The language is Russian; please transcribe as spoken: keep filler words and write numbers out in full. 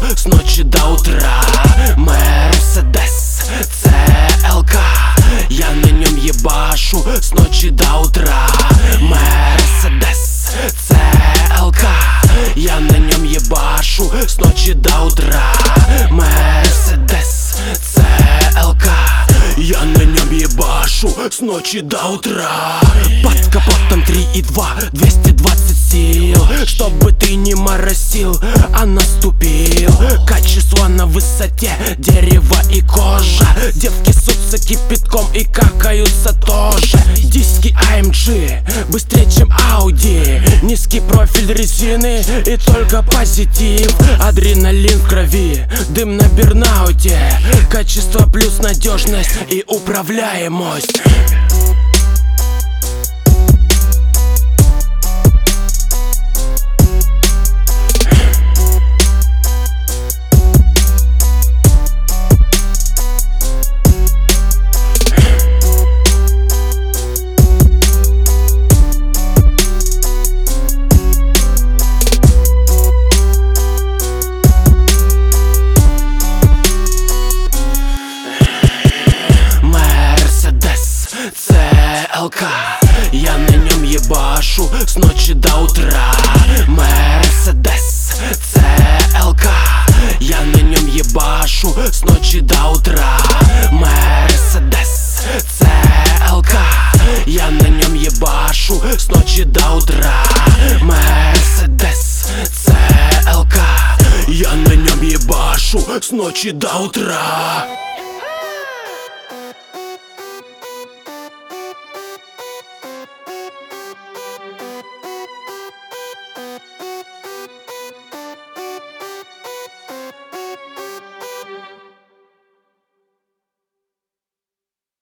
с ночи до утра. Мерседес си эл кей, я на нем ебашу с ночи до утра. Мерседес си эл кей, я на нем ебашу с ночи до утра. Мерседес си эл кей, я на нем ебашу с ночи до утра. Под капотом три и два, двести двадцать сил. Чтобы ты не моросил, а наступил. Качество на высоте, дерево и кожа. Девки ссутся кипятком и какаются тоже. Диски а эм джи быстрее, чем Ауди. Низкий профиль резины и только позитив. Адреналин в крови, дым на бернауте. Качество плюс надежность и управляемость. си эл кей, я на нем ебашу с ночи до утра. Мерседес си эл кей, я на нем ебашу с ночи до утра. Мерседес си эл кей, я на нем ебашу с ночи до утра. Мерседес си эл кей, я на нем ебашу с ночи до утра.